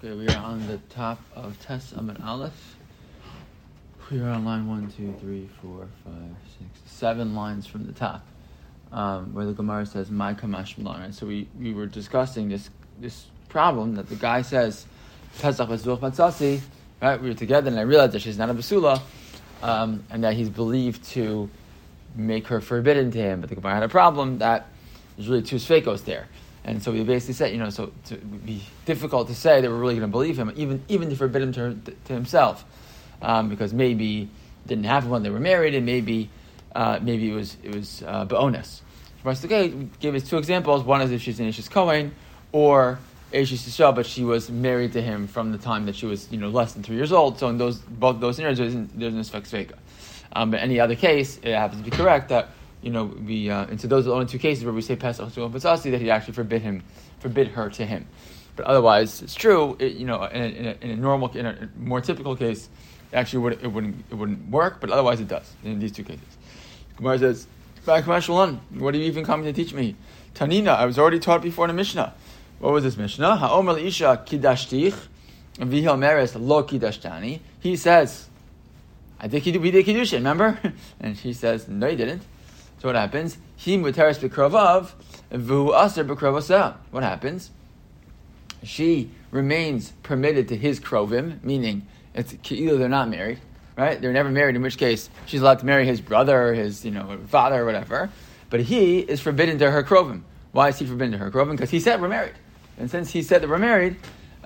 Okay, we are on the top of Tes Amud Aleph. We are on line 1, 2, 3, 4, 5, 6, 7 lines from the top, where the Gemara says, "My kamash milan." Right? So we were discussing this problem that the guy says, "Pesach v'zuch matzasi." Right? We were together, and I realized that she's not a basula, and that he's believed to make her forbidden to him. But the Gemara had a problem that there's really two sfeikos there. And so we basically said, so it would be difficult to say that we're really going to believe him, even to forbid him to himself, because maybe it didn't happen when they were married, and maybe it was be'ones. Okay, we gave us two examples. One is if she's an Ishes Kohen, or Ishes Yisrael, but she was married to him from the time that she was less than 3 years old. So in both those scenarios, there's no sfek sveika. But any other case, it happens to be correct that. And so those are the only two cases where we say Pesach Tzul Patzasi that he actually forbid her to him. But otherwise, it's true. In a more typical case, actually it wouldn't work. But otherwise, it does in these two cases. Gemara says, "What are you even coming to teach me?" Tanina, I was already taught before in the Mishnah. What was this Mishnah? Ha'omer Isha Kidashtich, V'hil Meres Lo Kidashtani. He says, we did Kiddushin, remember? And she says, no, you didn't. So what happens? He muteres b'krovav, v'hu aser b'krovasa. What happens? She remains permitted to his krovim, meaning it's either they're not married, right? They're never married, in which case she's allowed to marry his brother, his father, or whatever. But he is forbidden to her krovim. Why is he forbidden to her krovim? Because he said we're married, and since he said that we're married,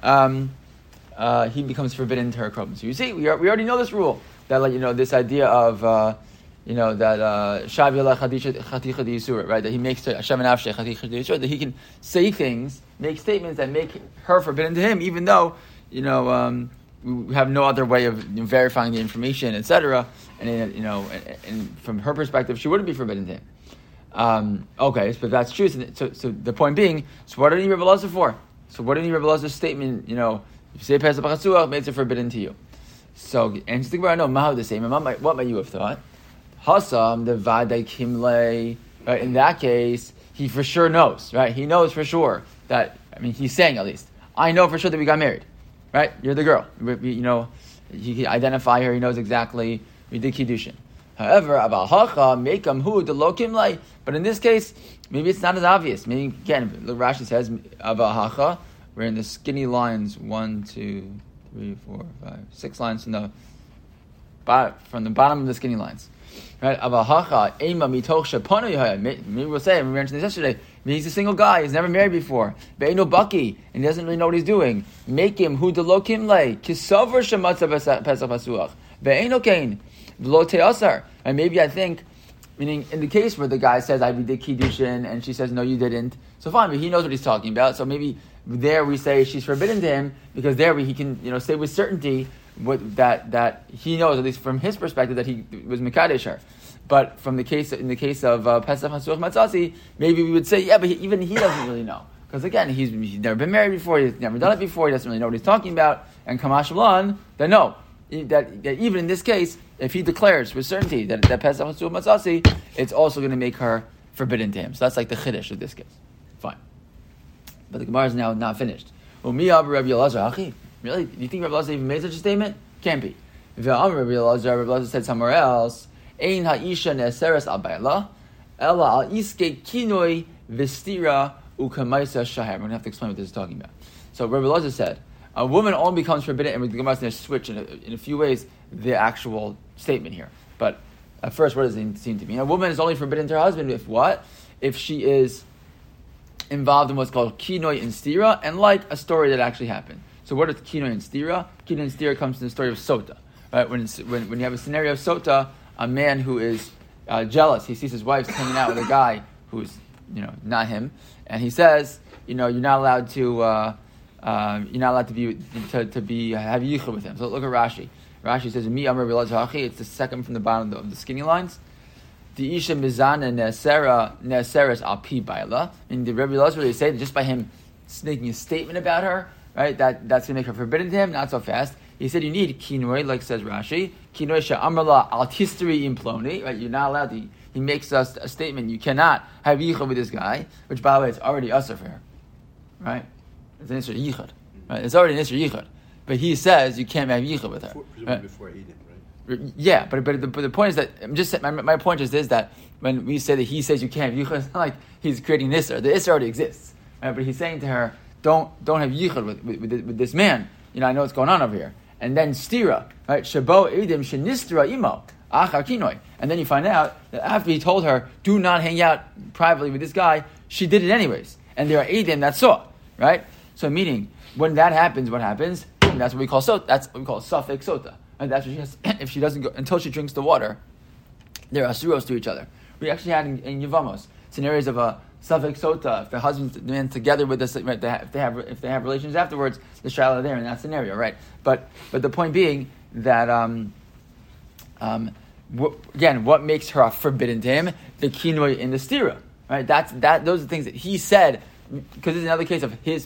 he becomes forbidden to her krovim. So you see, we already know this rule that this idea of that Shavi Chaticha Yisur, right? That he makes Hashem and Avshei Chaticha Yisur, that he can say things, make statements that make her forbidden to him, even though we have no other way of verifying the information, etc. And from her perspective, she wouldn't be forbidden to him. Okay, but that's true. So the point being, so what did he Rebbe Elazar for? So what did he Rebbe Elazar's statement? If you say Pesach B'Chatzuach, makes it forbidden to you. So and just think about Mahu the same. What might you have thought? Hasam the Vadai Kimle. Right? In that case, he for sure knows. Right? He knows for sure that. He's saying at least, I know for sure that we got married. Right? You're the girl. He can identify her. He knows exactly. We did kiddushin. However, Abahacha Mekam Hu the Lo Kimle. But in this case, maybe it's not as obvious. Maybe again, Rashi says Abahacha. We're in the skinny lines. 1, 2, 3, 4, 5, 6 lines from the bottom of the skinny lines. Right? Avahacha ema mitoch shepanu yahaya. Maybe we'll say, we mentioned this yesterday. He's a single guy. He's never married before. Be'eno baki, and he doesn't really know what he's doing. Make him hu delokim le kisover shematza pesach pasuach. Be'eno kain v'lo te'asar. And maybe I think, meaning in the case where the guy says, "I did kiddushin," and she says, "No, you didn't." So fine, but he knows what he's talking about. So maybe there we say she's forbidden to him because there he can say with certainty that he knows, at least from his perspective, that he was mekadesh her. But in the case of Pesach Hasuach Matzasi, maybe we would say, yeah, but even he doesn't really know. Because again, he's never been married before, he's never done it before, he doesn't really know what he's talking about. And Kamash Lan, then no. That even in this case, if he declares with certainty that Pesach Hasuach Matzasi, it's also going to make her forbidden to him. So that's like the Chiddush of this case. Fine. But the Gemara is now not finished. Really? Do you think Rabbi Elazar even made such a statement? Can't be. Rabbi Elazar said somewhere else, Ein ha'isha ne'eseres al ba'ala, ela al iske kinoi vestira ukamaisa shaher. We're going to have to explain what this is talking about. So Rabbi Elazar said, a woman only becomes forbidden, and the Gemara is going to switch in a few ways the actual statement here. But at first, what does it seem to mean? A woman is only forbidden to her husband if what? If she is involved in what's called kinoi and stira, and like a story that actually happened. So what is kinoi and stira? Kinoi and stira comes from the story of Sota. Right? When you have a scenario of Sota, a man who is jealous, he sees his wife hanging out with a guy who's not him, and he says, you're not allowed to have yichud with him. So look at Rashi. Rashi says, "Mi amar Hachi." It's the second from the bottom of the skinny lines. The isha mizana ne'aseres al pi baila. And the Rebbe Elazar really say that just by him making a statement about her, right, that's going to make her forbidden to him. Not so fast. He said you need kinoi, like says Rashi. Kinoi she'amrla al tistri imploni. Right, you're not allowed to. He makes us a statement. You cannot have yichud with this guy, which by the way, it's already usher for her, right? It's an issue yichud. Right? It's already an Isser Yichud. But he says you can't have Yichud with her. Before Eden, right? Yeah, but the point is that my point is that when we say that he says you can't have Yichud, it's not like he's creating an Isser. The Isser already exists. Right? But he's saying to her, don't have Yichud with this man. I know what's going on over here. And then Stira, right? Shabo Edim Shenistra Imo. And then you find out that after he told her, do not hang out privately with this guy, she did it anyways. And there are Edim that saw, right? So meaning, when that happens, what happens? Boom, that's what we call suffix sota. And that's what she has, if she doesn't go, until she drinks the water, they're asuros to each other. We actually had in Yevamos scenarios of a suffix sota, if the husband and man together with this, right, if they have relations afterwards, the shiloh there in that scenario, right? But the point being that, again, what makes her forbidden to him? The kinoi in the stira, right? Those are the things that he said, because it's another case of he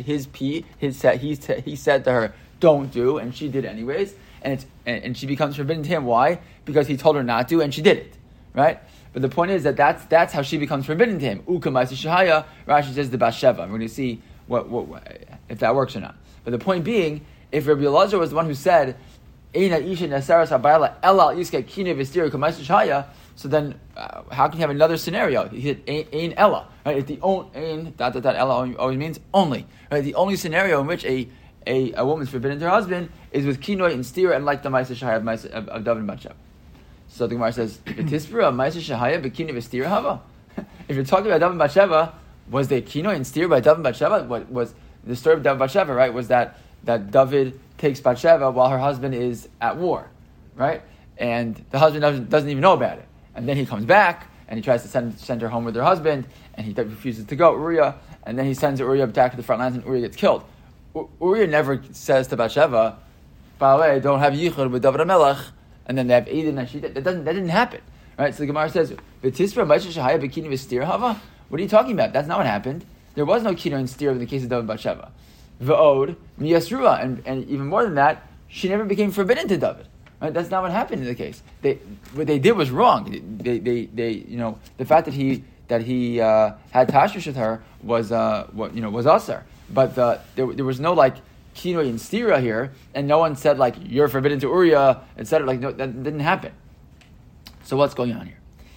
said to her, don't do, and she did anyways, and she becomes forbidden to him. Why? Because he told her not to, and she did it, right? But the point is that that's how she becomes forbidden to him. Ukamaisi shahaya, Rashi says the Basheva. We're going to see what if that works or not. But the point being, if Rabbi Elazar was the one who said, Eina isha nesaras habayla ela iske kine v'stira kamaisi shahaya, so then how can you have another scenario? He said ein ella, right? If the ein ella always means only, right? The only scenario in which a woman's forbidden to her husband is with kinoi and stira and like the ma'aser shahaya of David and Batsheva. So the Gemara says, "V'tisbira ma'aser shahaya b'kinoi v'stira hava." If you're talking about David and Batsheva, was there kinoi and stira by David and Batsheva? What was the story of David and Batsheva? Right? Was that David takes Batsheva while her husband is at war, right? And the husband doesn't even know about it. And then he comes back and he tries to send her home with her husband, and he refuses to go, Uriah, and then he sends Uriah back to the front lines, and Uriah gets killed. Uriah never says to Batsheva, by the way, don't have yichud with David HaMelech, and then they have Eden and Shita. That didn't happen, right? So the Gemara says, "V'tisra ma'aser shahaya b'kini v'stir hava." What are you talking about? That's not what happened. There was no kino and stir in the case of David and Batsheva. V'od miyasrua, and even more than that, she never became forbidden to David. Right? That's not what happened in the case. What they did was wrong. They the fact that he had tashrish with her was was usher. But there was no like kinoi and stira here, and no one said like you're forbidden to Uriah, etc. Like no, that didn't happen. So what's going on here?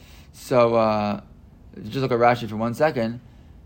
So just look at Rashi for 1 second.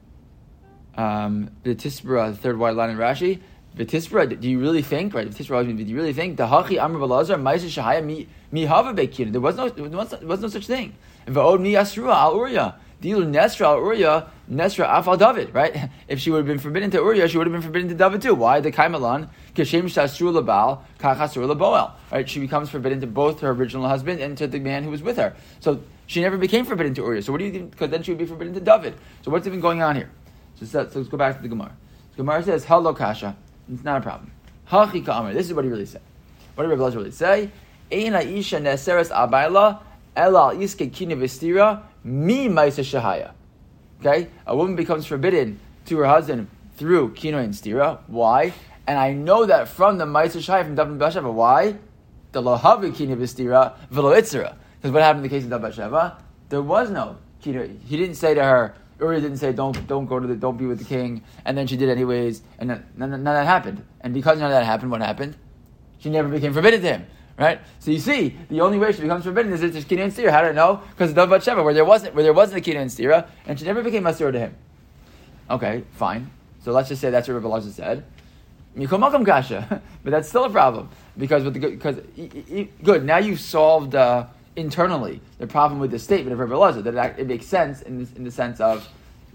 The Tispera, the third white line in Rashi. The Tispera, do you really think? Right, the Tispera, do you really think the Hachi Amr Balazar Ma'aser Shahaya mi Hava Bekin? There was no such thing. And Va'od mi Yasrua al Uriah. Dilu Nesra al Uriah, Nesra Afal David, right? If she would have been forbidden to Uriah, she would have been forbidden to David too. Why? The Kaimalan, Kashem Shasru Labal, Kachasru Laboel. Right? She becomes forbidden to both her original husband and to the man who was with her. So she never became forbidden to Uriah. So what do you think? Because then she would be forbidden to David. So what's even going on here? So let's go back to the Gemara. The Gemara says, Hello Kasha. It's not a problem. Hachi Ka'amar. This is what he really said. What did Rabbi Elazar really say? Eina isha neseres abayla ela iske kine vestira mi ma'aser shahaya. Okay? A woman becomes forbidden to her husband through kino and stira. Why? And I know that from the ma'aser shahaya from David and Batsheva. Why? The lohavi kine vestira v'lo itzera. Because what happened in the case of David and Batsheva? There was no kino. He didn't say to her, Uriah didn't say don't be with the king, and then she did anyways, and none of that happened. And because none of that happened, what happened? She never became forbidden to him, right? So you see, the only way she becomes forbidden is if there's kina and stira. How do I know? Because of David Batsheva, where there wasn't a kina and stira, and she never became masura to him. Okay, fine. So let's just say that's what Rabbi Elazar said. Mikol Malkam Kasha, but that's still a problem because good. Now you've solved. Internally, the problem with the statement of Rabbi Elazar, that it makes sense in the sense of,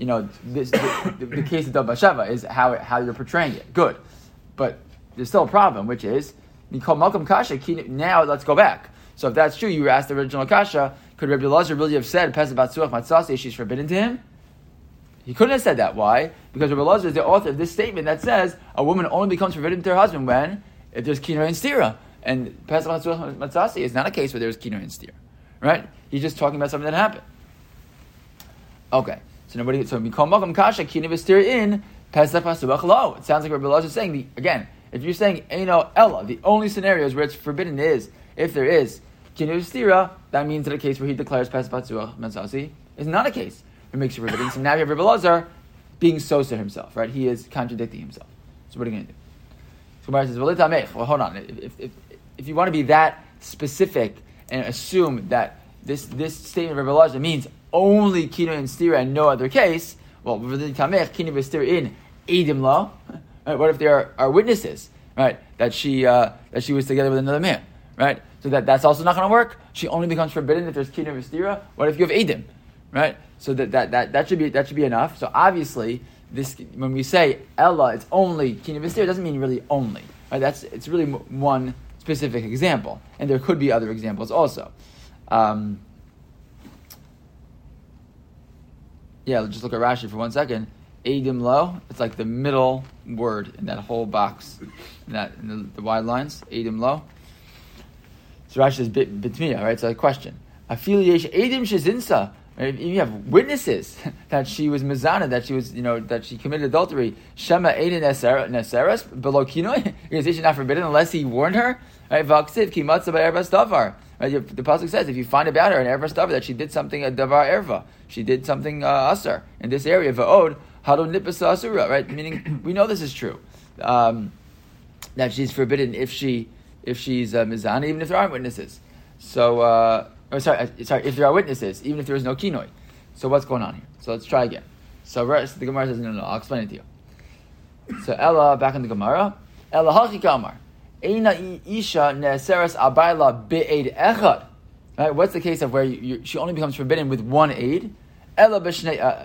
the case of David Batsheva is how you're portraying it. Good, but there's still a problem, which is Mikol Malkam Kasha. Now let's go back. So if that's true, you asked the original Kasha. Could Rabbi Elazar really have said Pesach Batzuach Matzasi? She's forbidden to him? He couldn't have said that. Why? Because Rabbi Elazar is the author of this statement that says a woman only becomes forbidden to her husband if there's kino and stira. And Pesach Matzasi is not a case where there's kino and steer, right? He's just talking about something that happened. Okay, so Mikol Malkam Kasha kino v'steer in Pesach Pasuach Lo. It sounds like Rabbi Elazar is saying again. If you're saying Eino Ella, the only scenarios where it's forbidden is if there is kino v'steera, that means that a case where he declares Pesach Pasuach Matzasi is not a case that makes it forbidden. So now you have Rabbi Elazar being Sosa himself, right? He is contradicting himself. So what are you going to do? So Gemara says, well, hold on. If you want to be that specific and assume that this statement of Rabbi Elazar means only kinoi and stira and no other case, well, kinoi v'stira in edim lo. Right? What if there are witnesses, right, that she was together with another man, right? So that's also not going to work. She only becomes forbidden if there's kinoi v'stira. What if you have edim, right? So that should be enough. So obviously, this when we say ella, it's only kinoi v'stira. It doesn't mean really only, right? It's really one specific example, and there could be other examples also. Let's just look at Rashi for 1 second. Edim lo, it's like the middle word in that whole box, in the wide lines. Edim lo. So Rashi says bitmiya, right? So a question. Afil yesh edim shezinsa. If you have witnesses that she was mizana, that she was, that she committed adultery, shema edim neseres below kinoi. Is she not forbidden unless he warned her? Right? V'aksiv ki matzah ba'erbas davar. Right? The pasuk says if you find about her an erbas davar that she did something a davar erva, she did something asar in this area. Va'od hado nipasa asura. Right? Meaning we know this is true. That she's forbidden if she's mizana, even if there aren't witnesses. So. If there are witnesses, even if there is no kinoi. So what's going on here? So let's try again. So the Gemara says, no, I'll explain it to you. So Ella, back in the Gemara, Ella hachika amar, eina isha ne'eseres abayla be'ed echad. Right? What's the case of where she only becomes forbidden with one aid? Ella b'shnei,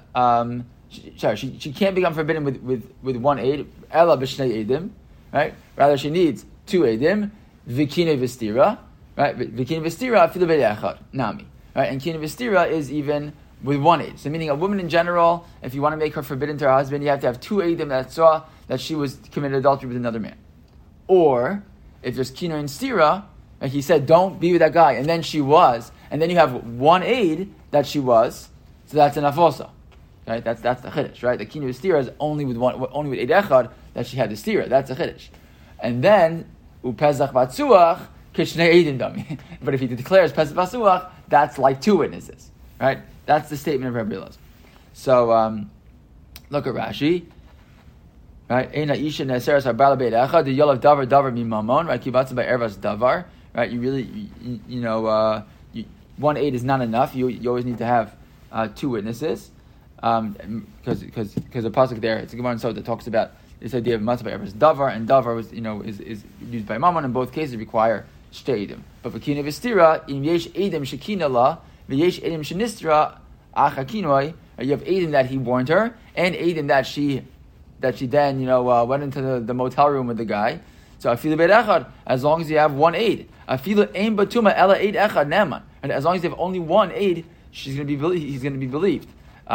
she can't become forbidden with one aid. Ella b'shnei edim, right? Rather, she needs two edim, v'kinei v'stira. Right, v'kinei v'stira afilu be'echad nami. Right, and kinei v'stira is even with one aid. So, meaning a woman in general, if you want to make her forbidden to her husband, you have to have two aidim that saw that she was committed adultery with another man. Or if there's kinei and stira, like he said, don't be with that guy, and then she was, and then you have one aid that she was, so that's enough also. Right, that's the chiddush. Right, the kinei v'stira is only with aid echad that she had the stira. That's the chiddush. And then upezach batzuach. But if he declares Pesach Basuach, that's like two witnesses, right? That's the statement of Rabbi Elazar. So look at Rashi, right? Eina isha neseres harbala beit echad the yolav davar mimamon, right? Kivatz by ervas davar, right? You really, one aid is not enough. You always need to have two witnesses, because the pasuk there, it's a Gemara that talks about this idea of matzah by ervas davar, and davar was is used by mamon. In both cases, require shtei edim. But for kinei v'stira, im yesh edim shekina la, v'yesh edim shenistra acha kinoi. You have edim that he warned her, and edim that she then went into the motel room with the guy. So afilu beid echad, as long as you have one aid. Afilu ein batuma ela eid echad neman, and as long as you have only one aid, he's going to be believed.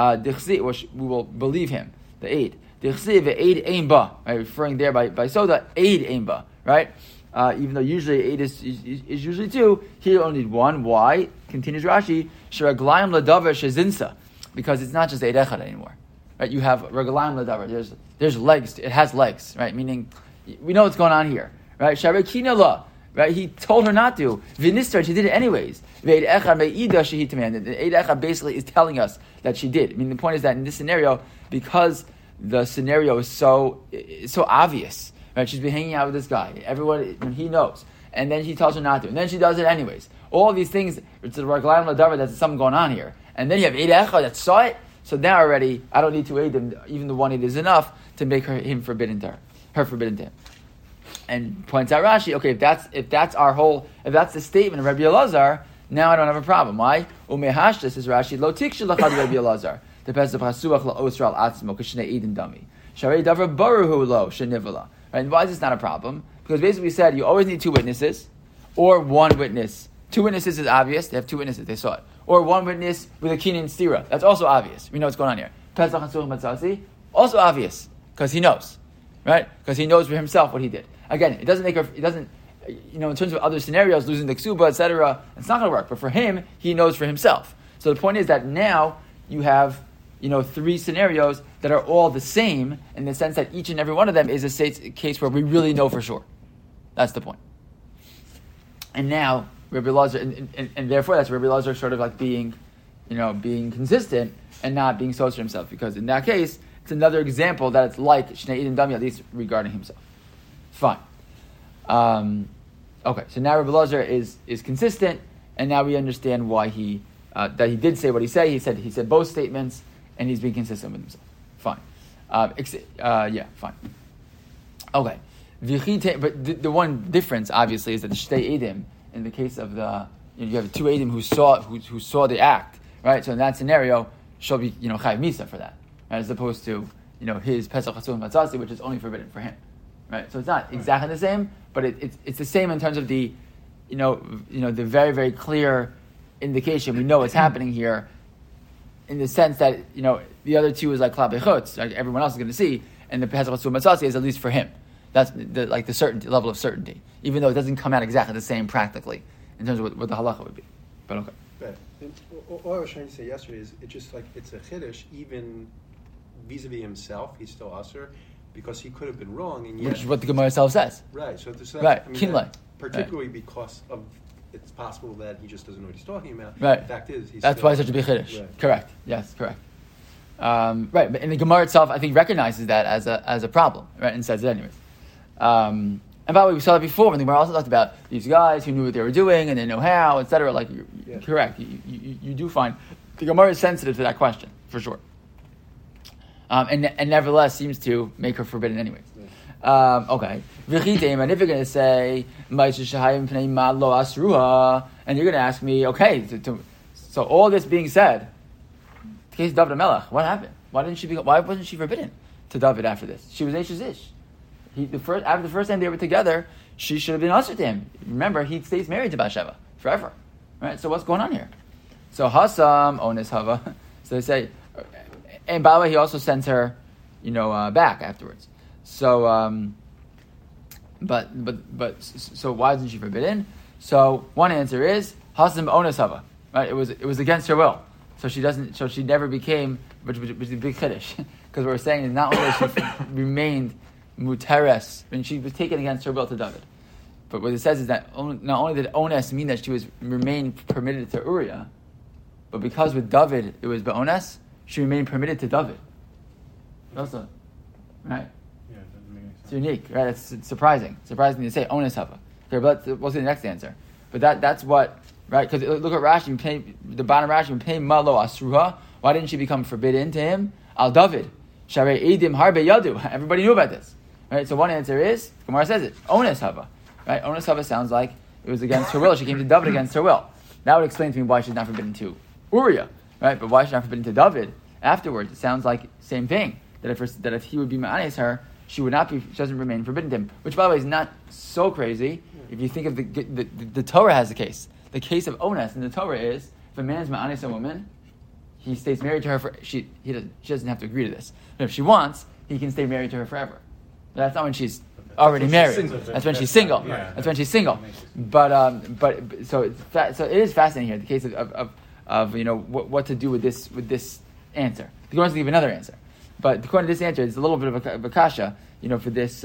We will believe him, the aid. Dichsi ve'eid ein ba, right? Referring there by soda, aid ein ba, right? Even though usually 8 is usually 2, here you only need 1. Why? Continues Rashi, Shiraglayim ladavar shezinsa, because it's not just 8 echad anymore. Right? You have raglayim ladavar. There's legs. It has legs, right? Meaning, we know what's going on here, right? Sharakina la, right? He told her not to. Vinistar, she did it anyways. Ve'ed echad me'ida shehi tameh. The 8 echad basically is telling us that she did. I mean, the point is that in this scenario, because the scenario is so obvious. Right, she's been hanging out with this guy. Everyone, when he knows, and then he tells her not to, and then she does it anyways. All these things, it's a raglayim ladavar. There's something going on here, and then you have 8 echad that saw it. So now already, I don't need to aid them. Even the one aid is enough to make her forbidden to him. And points out Rashi, okay, if that's the statement of Rabbi Elazar, now I don't have a problem. Why? Umehashta says Rashi, lo tikshel lachad Rabbi Elazar. Depends upon hasuach la osral atzmo k'shnei edin dami. Sharei davar baruhu lo shenivala. Right? And why is this not a problem? Because basically we said you always need 2 witnesses, or 1 witness. 2 witnesses is obvious. They have 2 witnesses. They saw it. Or 1 witness with a kinei and stira. That's also obvious. We know what's going on here. Pesach hasuach matzasi, also obvious because he knows, right? Because he knows for himself what he did. Again, it doesn't, in terms of other scenarios, losing the ksuba, etc. It's not going to work. But for him, he knows for himself. So the point is that now you have 3 scenarios that are all the same in the sense that each and every one of them is a case where we really know for sure. That's the point. And now Rabbi Elazar, and therefore that's Rabbi Elazar sort of like being consistent and not being so to himself, because in that case it's another example that it's like Shnei Edom Dami, at least regarding himself. Fine. Okay, so now Rabbi Elazar is consistent, and now we understand why that he did say what he said. He said both statements, and he's being consistent with himself. Fine. Fine. Okay. But the one difference, obviously, is that the Shtei Eidim, in the case of you have two Eidim who saw the act, right? So in that scenario, she'll be, Chayav Misa for that, right? As opposed to, his Pesach Chatzon Matzasi, which is only forbidden for him, right? So it's not exactly the same, but it's the same in terms of the, the very, very clear indication. We know what's happening here, in the sense that, the other two is like Klapei Chutz, like everyone else is going to see, and the Pesach Chatzon Matzasi is at least for him. That's the certainty, level of certainty, even though it doesn't come out exactly the same practically in terms of what the halacha would be. But okay. But all I was trying to say yesterday is it's just like it's a chiddush, even vis-a-vis himself, he's still usher, because he could have been wrong, and yet, which is what the Gemara itself says. Right. So right. Particularly because of it's possible that he just doesn't know what he's talking about. Right. The fact is, that's why it's such a big chiddush. Right. Correct. Yes. Correct. Right. But in the Gemara itself, I think recognizes that as a problem, right, and says it anyways. And by the way, we saw that before when the Gemara also talked about these guys who knew what they were doing and they know how, etc. Like, correct. You do find the Gemara is sensitive to that question for sure, and nevertheless seems to make her forbidden anyways. Okay. And if you're going to say and you're going to ask me, okay, so all this being said, the case of David HaMelech, what happened? Why wasn't she forbidden to David after this? She was Ish. After the first time they were together, she should have been usher to him. Remember, he stays married to Bathsheba forever, right? So what's going on here? So Hasam ones hava. So they say, and by the way, he also sends her, back afterwards. So, so why isn't she forbidden? So one answer is Hasam ones hava, right? It was against her will, so she never became, which is a big chiddush, because we're saying is not only that she remained muteres, when she was taken against her will to David. But what it says is that not only did ones mean that she was remained permitted to Uriah, but because with David it was be'ones, she remained permitted to David. Also, right? Yeah, it doesn't make any sense. It's unique, right? It's surprising to say ones hava. Okay, but we'll see the next answer. But that's what, right? Because look at Rashi, the bottom Rashi, pay malo asruha. Why didn't she become forbidden to him? Al David, sharei edim harbe yadu. Everybody knew about this. Right, so one answer is, Gemara says it, ones hava. Right, ones hava sounds like it was against her will. She came to David against her will. That would explain to me why she's not forbidden to Uriah. Right, but why she's not forbidden to David afterwards? It sounds like same thing. That if he would be ma'anes her, she doesn't remain forbidden to him. Which, by the way, is not so crazy. If you think of the Torah has a case. The case of ones in the Torah is if a man's ma'anes a woman, he stays married to her she doesn't have to agree to this. But if she wants, he can stay married to her forever. That's not when she's already married. That's when she's single. Yeah. That's when she's single. But so it is fascinating here. The case of what to do with this answer. The Gemara to give another answer, but according to this answer, it's a little bit of a kasha. For this.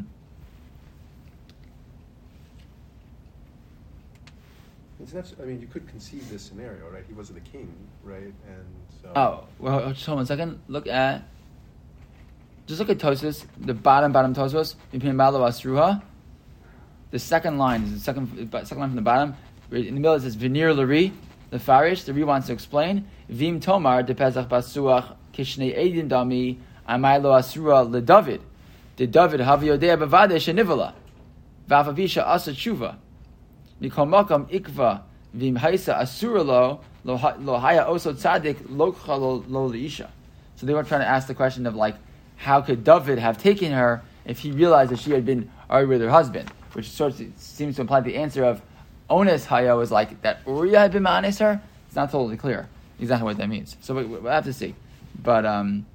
You could conceive this scenario, right? He wasn't a king, right? And so. Oh well, just hold on a second. Look at Tosfos, the bottom Tosfos. The second line is the second line from the bottom. In the middle it says Venir Lari, the Farish. The Ri wants to explain Vim Tomar de Pesach Basuach Kishnei Edin Dami Amaylo Asura Le David. The David Haviyodea Bavade Shenivala Vavavisha Asa Tshuva Mikol Makam Ikva Vim Haisa Asura Lo Haya Oso Tzadik Lokha Lo Leisha. So they were trying to ask the question of how could David have taken her if he realized that she had been already with her husband? Which sort of seems to imply the answer of ones haya was that Uriah had been ma'anes her. It's not totally clear exactly what that means. So we'll have to see. But you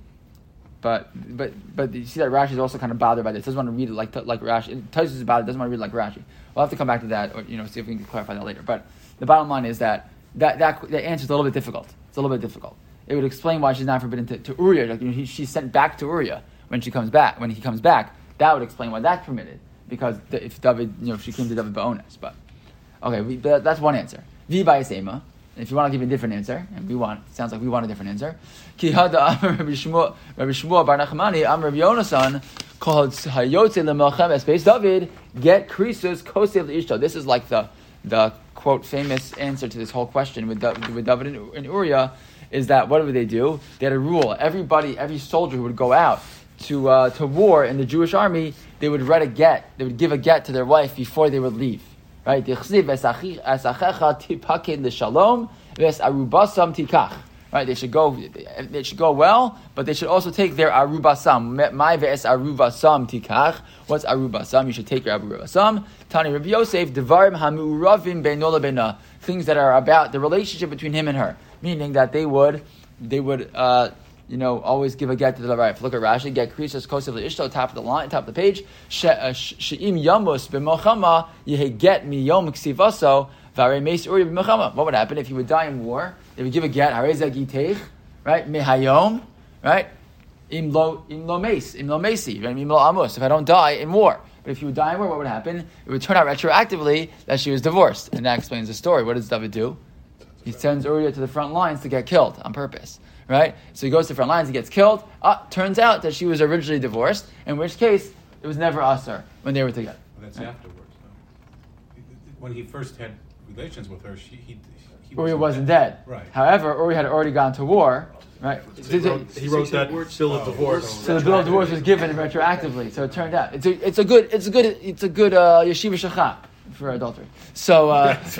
see that Rashi is also kind of bothered by this. Doesn't want to read it like Rashi. Tosfos is about it. Doesn't want to read it like Rashi. We'll have to come back to that, or see if we can clarify that later. But the bottom line is that answer is a little bit difficult. It's a little bit difficult. It would explain why she's not forbidden to Uriah. She's sent back to Uriah when he comes back. That would explain why that's permitted. Because if David, if she came to David ba'ones. But okay, that's one answer. Vi ba'asema. If you want to give a different answer, and it sounds like we want a different answer. Ki hada Rabbi Shmuel bar Nachmani Rabbi Yonasan called Hayotze Lemelchem Esbeis David, get Krisus Kosev L'Ishto. This is like the quote famous answer to this whole question with David and Uriah, is that what would they do? They had a rule. Every soldier who would go out to war in the Jewish army, they would write a get. They would give a get to their wife before they would leave. Right? Right? They should go well, but they should also take their arubasam. My ve'es arubasam tikach. What's arubasam? You should take your arubasam. Tani Rabbi Yosef, devarim hamuravim beinola beina. Things that are about the relationship between him and her. Meaning that they would always give a get to the wife. Look at Rashi, get Krisus Kosev L'Ishto, top of the line, top of the page. She'im yamus b'mochama, yehe get mi yom ksivaso, v'arei meis uri b'mochama. What would happen if he would die in war? They would give a get, harei zagiteich, right? Mehayom, right? Im lo mesi, right? Im lo amos, if I don't die in war. But if he would die in war, what would happen? It would turn out retroactively that she was divorced. And that explains the story. What does David do? He sends Uriah to the front lines to get killed on purpose. Right? So he goes to the front lines, he gets killed. Turns out that she was originally divorced, in which case it was never Asar when they were together. Well, that's afterwards. No? When he first had relations with her, he Uriah wasn't dead. Right. However, Uriah had already gone to war. Right? He wrote that bill of divorce. So the bill of divorce was given retroactively. So it turned out it's a good yeshiva shachar for adultery. So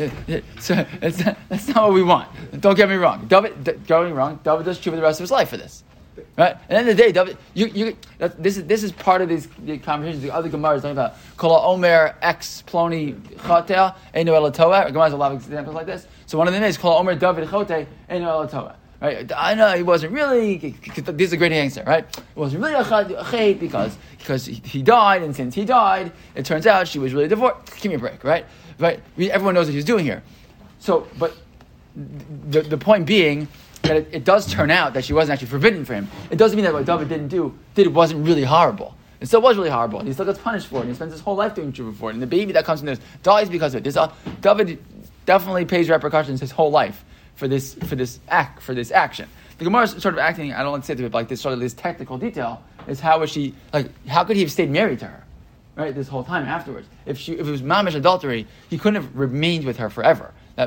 that's not what we want. Don't get me wrong. David does tshuva the rest of his life for this. Right? At the end of the day, David, this is part of the conversations. The other Gemara is talking about Kol Omer ex Ploni Chotel Eino Ela Toa. Gemara has a lot of examples like this. So one of them is Kol Omer David Chote Eino Ela Toa. Right? I know he wasn't really. This is a great answer, right? It wasn't really a chet because he died, and since he died, it turns out she was really divorced. Give me a break, right? Right? Everyone knows what he's doing here. So, but the point being that it does turn out that she wasn't actually forbidden for him. It doesn't mean that what David did wasn't really horrible. It still was really horrible. He still gets punished for it. And he spends his whole life doing tshuva for it. And the baby that comes from this dies because of it. David definitely pays repercussions his whole life for this action. The Gemara is sort of acting, I don't want to say it, but like this sort of this technical detail is how could he have stayed married to her, right? This whole time afterwards. If it was mamish adultery, he couldn't have remained with her forever. He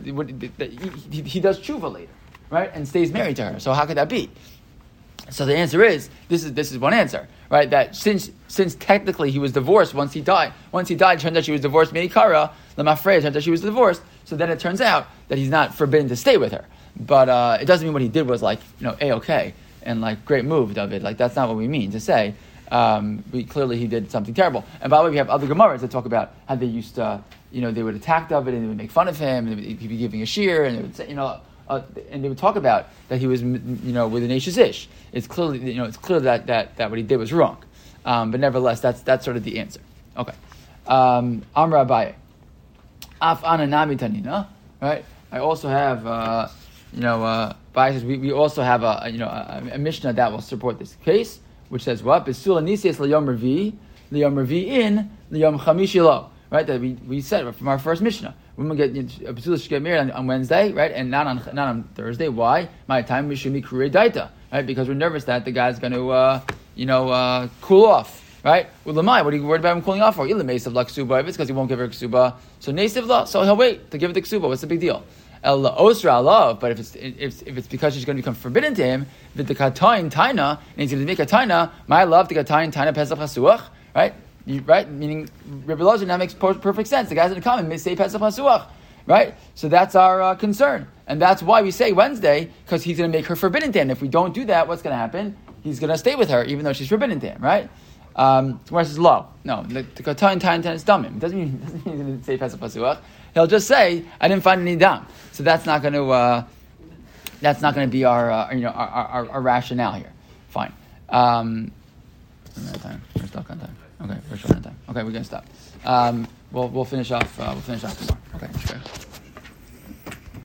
does tshuva later, right, and stays married to her. So how could that be? So the answer is this is one answer, right? That since technically he was divorced once he died, it turned out she was divorced meikara lemafrei. It turns out she was divorced. So then it turns out that he's not forbidden to stay with her. But it doesn't mean what he did was like A-okay and like great move, David. Like that's not what we mean to say. Clearly he did something terrible. And by the way, we have other Gemaras that talk about how they used to, they would attack David and they would make fun of him and he'd be giving a shear and they would say, and they would talk about that he was, with an Ashish Ish. It's clearly, it's clear that what he did was wrong. But nevertheless, that's sort of the answer. Okay. Amra Abaye. Af ananami tanina. Right. I also have, biases. We also have a Mishnah that will support this case, which says what? Besula nisias liyom revi in liyom chamishi lo. Right. That we said from our first Mishnah. Women get married on Wednesday, right, and not on Thursday. Why? My time we should be kurei daita, right? Because we're nervous that the guy's going to, cool off, right? Well, Lamai, what are you worried about him cooling off for? Ilamesav la ksuba, if it's because he won't give her ksuba, so nesiv la, so he'll wait to give her the ksuba. What's the big deal? El osra love, but if it's because she's going to become forbidden to him, the katayin taina, and he's going to make a taina, my love the katayin taina pesach hasuach, right? Right? Meaning, Rabbi Elazar now makes perfect sense. The guy's going to come and say Pesach Hasuach. Right? So that's our concern. And that's why we say Wednesday, because he's going to make her forbidden to him. If we don't do that, what's going to happen? He's going to stay with her, even though she's forbidden to him. Right? Whereas it's low. No. The Katan Tan is dumb. It doesn't mean he's going to say Pesach Hasuach. He'll just say, I didn't find any dam. So that's not going to be our rationale here. Fine. We're stuck on time. Okay, we're short on time. Okay, we're gonna stop. We'll finish off tomorrow. Okay.